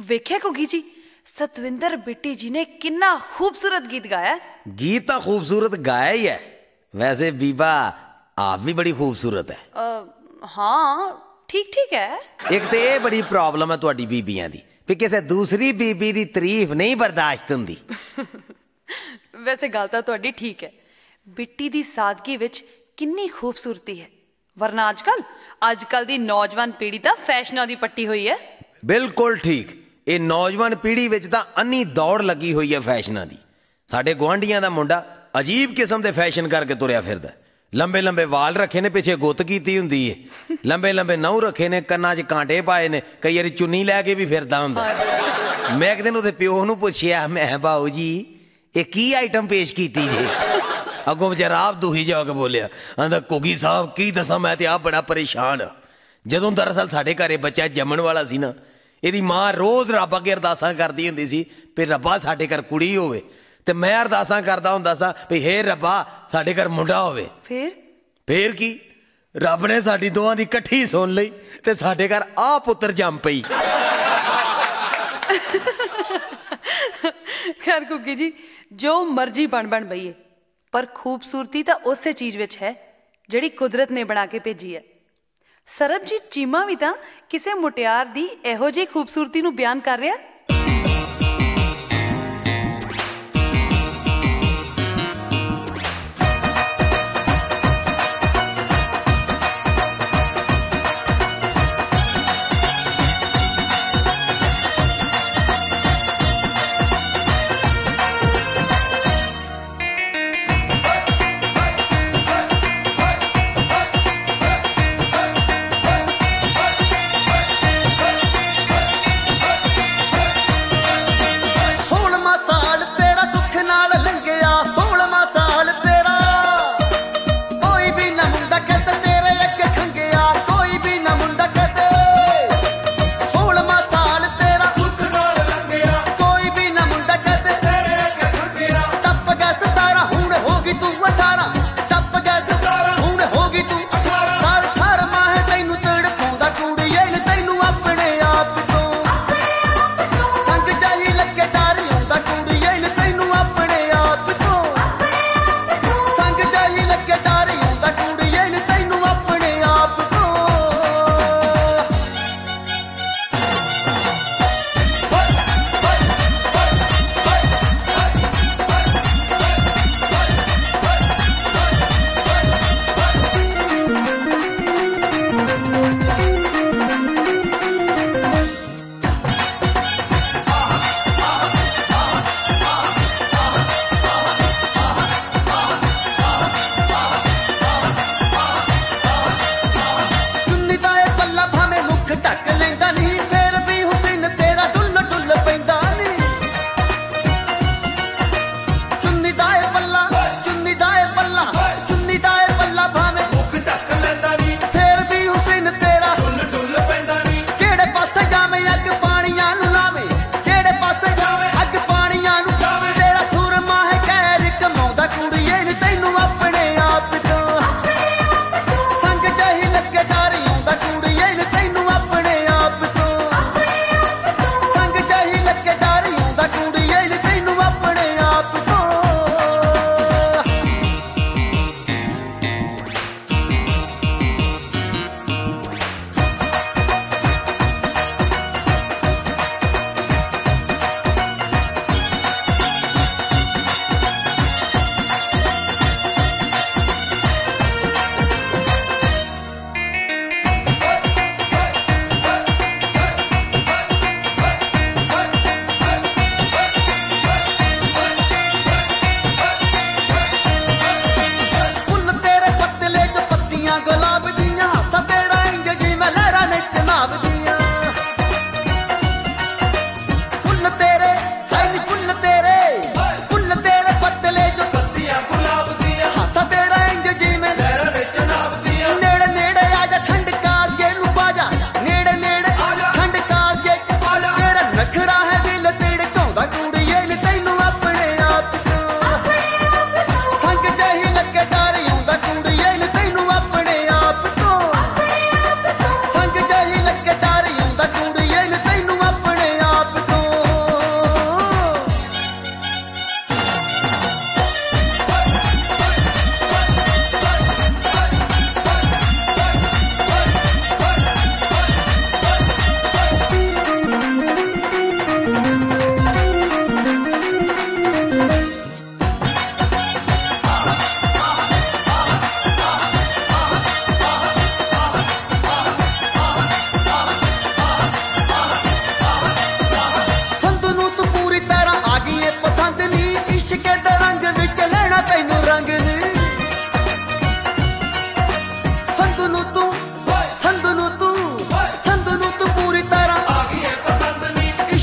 ਵੇਖਿਆ ਘੁੱਗੀ ਜੀ, ਸਤਵਿੰਦਰ ਬਿੱਟੀ ਜੀ ਨੇ ਕਿੰਨਾ ਖੂਬਸੂਰਤ ਗੀਤ ਗਾਇਆ। गीत तो खूबसूरत गाया ही है, वैसे बीबा आप भी बड़ी खूबसूरत है। हाँ ठीक ठीक है। एक तो ये बड़ी प्रॉब्लम है तुहाडी बीबियां दी भी किसी दूसरी बीबी दी तारीफ नहीं बर्दाश्त हुंदी। वैसे गल तां तुहाडी ठीक है, बिट्टी दी सादगी विच किन्नी खूबसूरती है, वरना अजकल दी नौजवान पीढ़ी तां फैशनां दी पट्टी हुई है। बिल्कुल ठीक, ये नौजवान पीढ़ी विच तां अन्नी दौड़ लगी हुई है फैशनां दी। साडे गुआंढियां दा मुंडा अजीब किस्म दे फैशन करके तुरिया फिरदा, लंबे लंबे वाल रखे ने, पिछे गुत्त कीती हुंदी है, लंबे लंबे नहू रखे ने, कन्नां च कांटे पाए ने, कई वारी चुन्नी लैके भी फिरदा हुंदा। मैं एक दिन उहदे प्यो नूं पुछिया, मैं भाऊ जी ये की आइटम पेश कीती जे? अगों बेचारा आप दुखी जाके बोलिया, आंदा घुग्गी साहब की दसां, मैं ते आप बड़ा परेशान। जदों दरअसल साडे घरे बच्चा जम्मण वाला सी ना, ਇਹਦੀ माँ रोज़ रब अगे अरदासां करदी हुंदी सी भी रब्बा साडे घर कुड़ी होवे, ते मैं अरदासां करदा हुंदा सा भी हे रब्बा साडे घर मुंडा होवे। फिर की रब ने साडी दोवां दी इकट्ठी सुन लई ते साडे घर आ पुत्तर जम पई। खैर घुग्गी जी, जो मर्जी बन बईए, पर खूबसूरती तां उसे चीज़ विच है जिहड़ी कुदरत ने बना के भेजी है। सरबजीत चीमा भी तां किसी मुटियार दी इहो जी खूबसूरती नूं बयान कर रहा।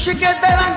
ਇਸ਼ਕ ਤੇਰਾ